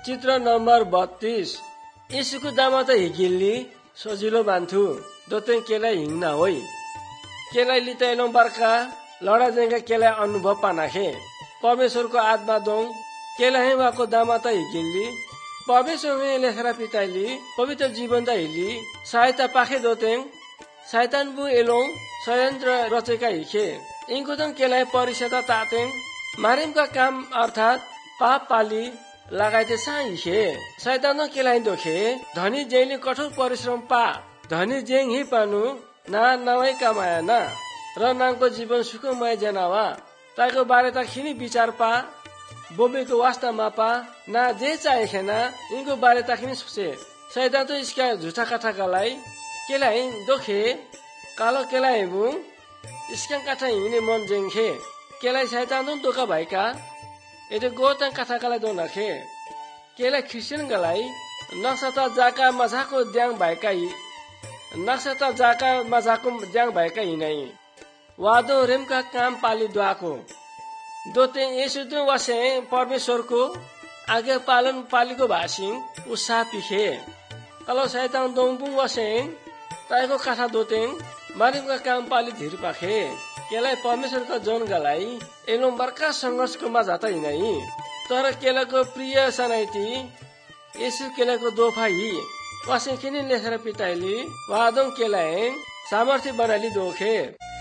चित्र नम्बर 32 यीशुको दामा त हिगिल्ली सजिलो बान्थु दोते केलाई हिँड्न होइ केलाई लितैलो बर्का लडा जेंगा केलाई अनुभव पानाखे परमेश्वरको आत्मा दोङ केलाई वाको दामा त हिगिल्ली परमेश्वरले लेखरा पिताइली पवित्र जीवन दा हिली सहायता पाखे दोतेङ शैतान बु एलोङ षड्यन्त्र रचेका हिखे इनको दङ केलाई परिषदा तातेङ मारिमका काम अर्थात पाप पाली लगाइते साइखे शैतान केलाई दोखे धनी जेली कठोर परिश्रम पा धनी जेङ हि पानु ना नवै कमाया ना र नाको जीवन सुखमय जनावा ताको बारे त खिनी विचार पा बोबेको वास्तामा पा ना जे चाहेखेना इनको बारे त खिनी सोचे शैतान तो इसका झुठा कथाकालाई केलाई दोखे कालो केलाई बु इसका कथा हिने मन जेङखे केलाई शैतान दोका भएका एते गोतन कथाकालाई दो नखे केलाई ख्रिस्टियन गलाई नक्सता जाका मजाको द्याङ भएका नक्सता जाका मजाको द्याङ भएका हिनै वादो रेमका काम पाली द्वाको दोते यसो दो वसे परमेश्वरको आज्ञा पालन पालीको भाषिङ उसा पिखे कलो शैतान दोङबुङ वसे ताइको कथा दोतेङ मारिमका काम पाली धीर पाखे केलाई परमेश्वरका जन गलाई एलो बर्का संघर्षको मजा त हिनै तर केलाको प्रिय सनाइती यसु केलाको दोफाई वासे किन लेखेर पिताइली वादों केलाई सामर्थ्य बनाली दोखे